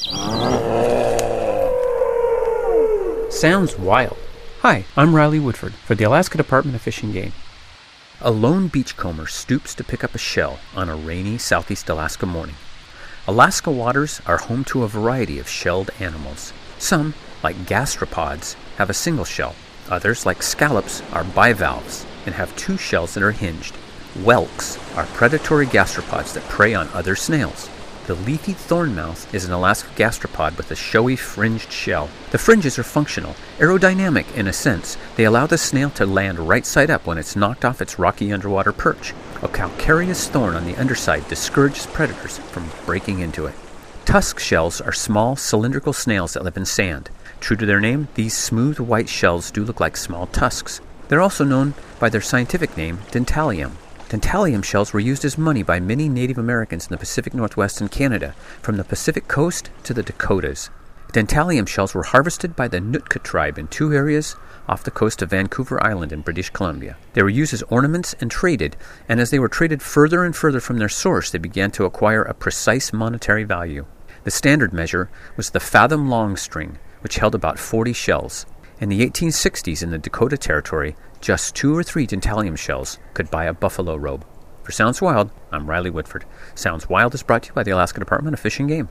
Sounds wild. Hi, I'm Riley Woodford for the Alaska Department of Fish and Game. A lone beachcomber stoops to pick up a shell on a rainy southeast Alaska morning. Alaska waters are home to a variety of shelled animals. Some, like gastropods, have a single shell. Others, like scallops, are bivalves and have two shells that are hinged. Whelks are predatory gastropods that prey on other snails. The leafy thornmouth is an Alaska gastropod with a showy fringed shell. The fringes are functional, aerodynamic in a sense. They allow the snail to land right side up when it's knocked off its rocky underwater perch. A calcareous thorn on the underside discourages predators from breaking into it. Tusk shells are small, cylindrical snails that live in sand. True to their name, these smooth white shells do look like small tusks. They're also known by their scientific name, dentalium. Dentalium shells were used as money by many Native Americans in the Pacific Northwest and Canada, from the Pacific coast to the Dakotas. Dentalium shells were harvested by the Nootka tribe in two areas off the coast of Vancouver Island in British Columbia. They were used as ornaments and traded, and as they were traded further and further from their source, they began to acquire a precise monetary value. The standard measure was the fathom-long string, which held about 40 shells. In the 1860s in the Dakota Territory, just 2 or 3 dentalium shells could buy a buffalo robe. For Sounds Wild, I'm Riley Woodford. Sounds Wild is brought to you by the Alaska Department of Fish and Game.